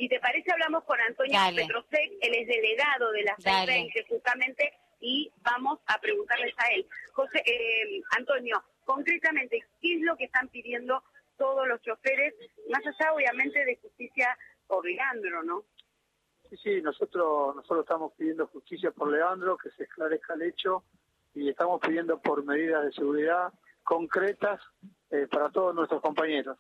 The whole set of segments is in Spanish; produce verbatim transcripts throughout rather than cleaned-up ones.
Si te parece, hablamos con Antonio Dale. Petrosek, él es delegado de la seis veinte justamente, y vamos a preguntarles a él. José, eh, Antonio, concretamente, ¿qué es lo que están pidiendo todos los choferes, más allá obviamente de justicia por Leandro, ¿no? Sí, sí, nosotros, nosotros estamos pidiendo justicia por Leandro, que se esclarezca el hecho, y estamos pidiendo por medidas de seguridad concretas eh, para todos nuestros compañeros,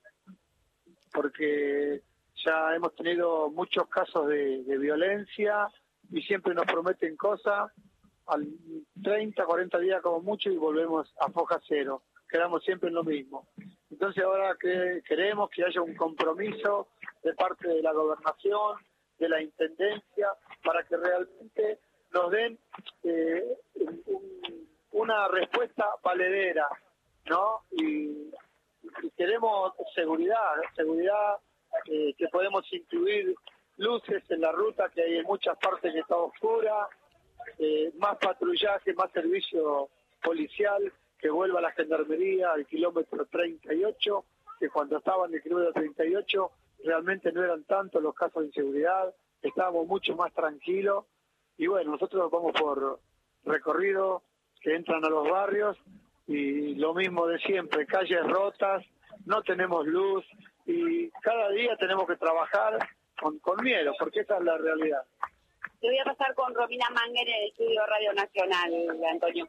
porque ya hemos tenido muchos casos de, de violencia y siempre nos prometen cosas, al treinta, cuarenta días como mucho y volvemos a foja cero, quedamos siempre en lo mismo. Entonces ahora que queremos que haya un compromiso de parte de la gobernación, de la intendencia, para que realmente nos den eh, un, una respuesta valedera, ¿no? Y, y queremos seguridad, seguridad eh, que podemos incluir luces en la ruta, que hay en muchas partes que está oscura, eh, más patrullaje, más servicio policial, que vuelva la gendarmería al kilómetro treinta y ocho, que cuando estaba en el kilómetro treinta y ocho realmente no eran tantos los casos de inseguridad, estábamos mucho más tranquilos, y bueno, nosotros vamos por recorrido que entran a los barrios, y lo mismo de siempre, calles rotas, no tenemos luz, y cada día tenemos que trabajar con, con miedo, porque esa es la realidad. Te voy a pasar con Romina Manger en el estudio Radio Nacional, Antonio.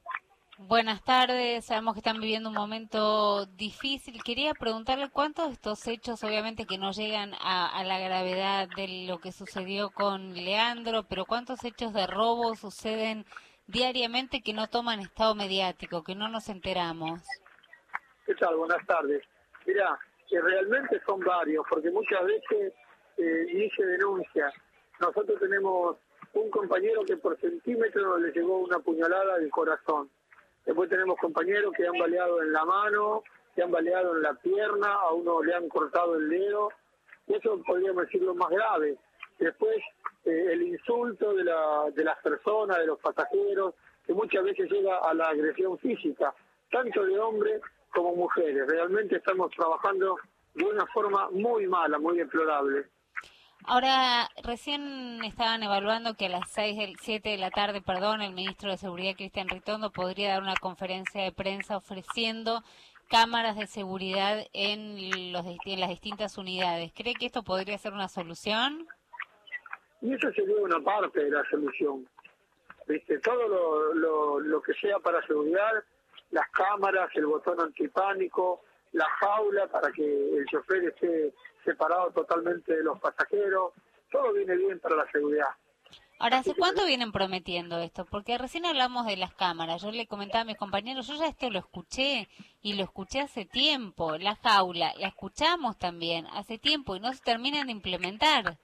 Buenas tardes, sabemos que están viviendo un momento difícil. Quería preguntarle cuántos de estos hechos, obviamente que no llegan a, a la gravedad de lo que sucedió con Leandro, pero cuántos hechos de robo suceden diariamente que no toman estado mediático, que no nos enteramos. ¿Qué tal? Buenas tardes. Mirá, que realmente son varios, porque muchas veces eh, ni se denuncia. Nosotros tenemos un compañero que por centímetro le llegó una puñalada del corazón. Después tenemos compañeros que han baleado en la mano, que han baleado en la pierna, a uno le han cortado el dedo, y eso podríamos decir lo más grave. Después eh, el insulto de, la, de las personas, de los pasajeros, que muchas veces llega a la agresión física, tanto de hombres como mujeres. Realmente estamos trabajando de una forma muy mala, muy deplorable. Ahora, recién estaban evaluando que a las seis, siete de la tarde, perdón, el ministro de Seguridad, Cristian Ritondo, podría dar una conferencia de prensa ofreciendo cámaras de seguridad en, los, en las distintas unidades. ¿Cree que esto podría ser una solución? Y eso sería una parte de la solución. ¿Viste? Todo lo, lo, lo que sea para seguridad, las cámaras, el botón antipánico, la jaula para que el chofer esté separado totalmente de los pasajeros, todo viene bien para la seguridad. Ahora, ¿hace cuánto vienen prometiendo esto? Porque recién hablamos de las cámaras, yo le comentaba a mis compañeros, yo ya esto lo escuché, y lo escuché hace tiempo, la jaula, la escuchamos también hace tiempo, y no se terminan de implementar.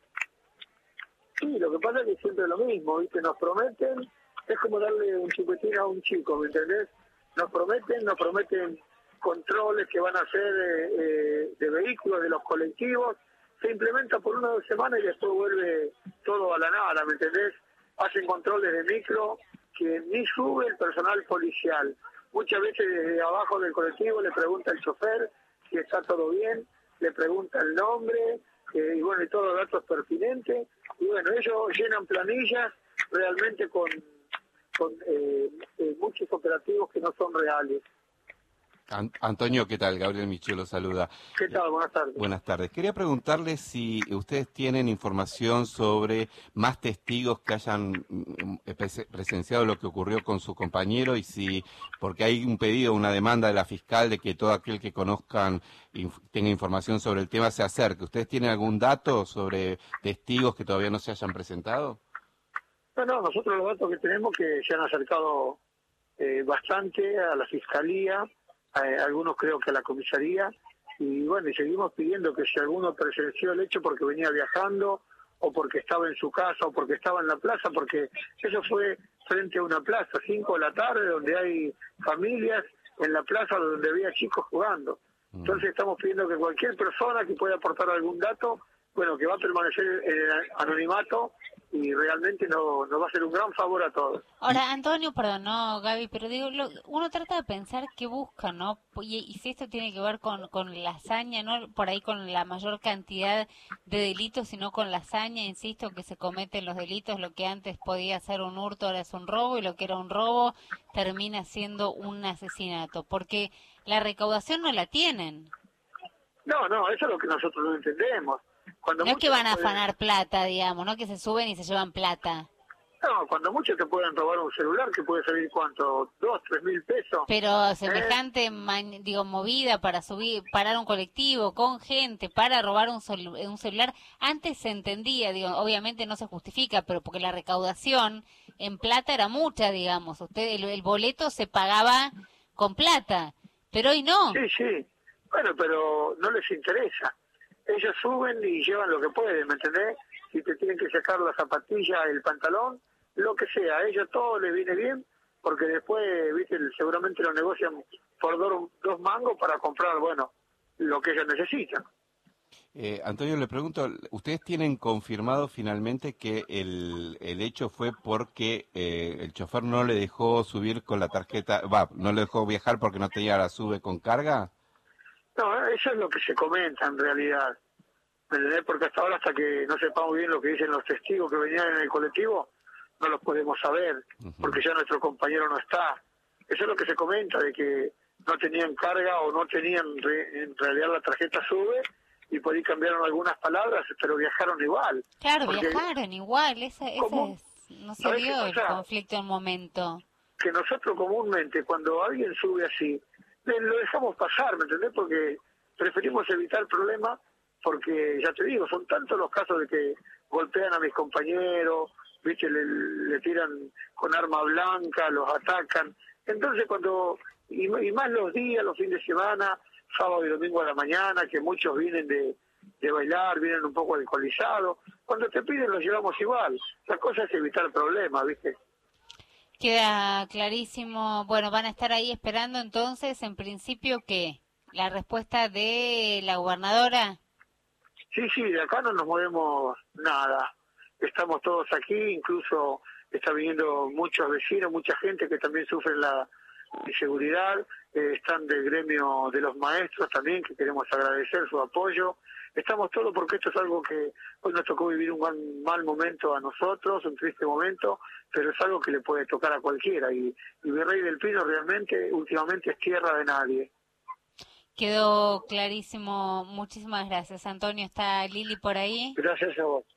Sí, lo que pasa es que siempre es lo mismo, ¿viste? Nos prometen, es como darle un chupetín a un chico, ¿me entendés? Nos prometen, nos prometen controles que van a hacer eh, eh, de vehículos, de los colectivos, se implementa por una o dos semanas y después vuelve todo a la nada, ¿me entendés? Hacen controles de micro que ni sube el personal policial. Muchas veces desde abajo del colectivo le pregunta el chofer si está todo bien, le pregunta el nombre, eh, y bueno, y todos los datos pertinentes, y bueno, ellos llenan planillas realmente con, con eh, eh, muchos operativos que no son reales. Antonio, ¿qué tal? Gabriel Michel lo saluda. ¿Qué tal? Buenas tardes. Buenas tardes. Quería preguntarle si ustedes tienen información sobre más testigos que hayan presenciado lo que ocurrió con su compañero y si, porque hay un pedido, una demanda de la fiscal de que todo aquel que conozcan y tenga información sobre el tema se acerque. ¿Ustedes tienen algún dato sobre testigos que todavía no se hayan presentado? No, no, nosotros los datos que tenemos que se han acercado eh, bastante a la fiscalía, Eh, algunos creo que a la comisaría, y bueno, y seguimos pidiendo que si alguno presenció el hecho porque venía viajando, o porque estaba en su casa, o porque estaba en la plaza, porque eso fue frente a una plaza, cinco de la tarde, donde hay familias, en la plaza donde había chicos jugando. Entonces estamos pidiendo que cualquier persona que pueda aportar algún dato, bueno, que va a permanecer en el anonimato, y realmente no nos va a hacer un gran favor a todos. Ahora, Antonio, perdón, no, Gaby, pero digo, lo, uno trata de pensar qué busca, ¿no? Y, y si esto tiene que ver con, con la hazaña, no por ahí con la mayor cantidad de delitos, sino con la hazaña, insisto, que se cometen los delitos, lo que antes podía ser un hurto ahora es un robo, y lo que era un robo termina siendo un asesinato, porque la recaudación no la tienen. No, no, eso es lo que nosotros no entendemos. Cuando no es que van a pueden... afanar plata, digamos, no que se suben y se llevan plata. No, cuando muchos te pueden robar un celular que puede salir, ¿cuánto? ¿Dos, tres mil pesos? Pero semejante, ¿Eh? man, digo, movida para subir, parar un colectivo con gente, para robar un, sol, un celular, antes se entendía, digo, obviamente no se justifica, pero porque la recaudación en plata era mucha, digamos, usted el, el boleto se pagaba con plata, pero hoy no. Sí, sí, bueno, pero no les interesa. Ellos suben y llevan lo que pueden, ¿me entendés? Si te tienen que sacar la zapatilla, el pantalón, lo que sea, a ellos todo les viene bien, porque después, viste, seguramente lo negocian por dos, dos mangos para comprar, bueno, lo que ellos necesitan. Eh, Antonio, le pregunto, ¿ustedes tienen confirmado finalmente que el, el hecho fue porque eh, el chofer no le dejó subir con la tarjeta, va, no le dejó viajar porque no tenía la sube con carga? No, eso es lo que se comenta en realidad, ¿me entendés? Porque hasta ahora, hasta que no sepamos bien lo que dicen los testigos que venían en el colectivo, no los podemos saber, porque ya nuestro compañero no está. Eso es lo que se comenta, de que no tenían carga o no tenían re, en realidad la tarjeta sube, y por ahí cambiaron algunas palabras, pero viajaron igual. Claro, viajaron igual, ese, ese es, no se vio el conflicto en el momento. Que nosotros comúnmente, cuando alguien sube así, lo dejamos pasar, ¿me entendés? Porque preferimos evitar el problema, porque ya te digo, son tantos los casos de que golpean a mis compañeros, viste, le, le tiran con arma blanca, los atacan. Entonces cuando, y, y más los días, los fines de semana, sábado y domingo a la mañana, que muchos vienen de, de bailar, vienen un poco alcoholizados, cuando te piden los llevamos igual. La cosa es evitar el problema, viste. Queda clarísimo. Bueno, van a estar ahí esperando entonces, en principio, ¿qué? ¿La respuesta de la gobernadora? Sí, sí, de acá no nos movemos nada. Estamos todos aquí, incluso está viniendo muchos vecinos, mucha gente que también sufre la inseguridad. Eh, están del gremio de los maestros también, que queremos agradecer su apoyo. Estamos todos porque esto es algo que hoy nos tocó vivir un mal, mal momento a nosotros, un triste momento, pero es algo que le puede tocar a cualquiera. Y, y Virrey del Pino realmente, últimamente, es tierra de nadie. Quedó clarísimo. Muchísimas gracias, Antonio. ¿Está Lili por ahí? Gracias a vos.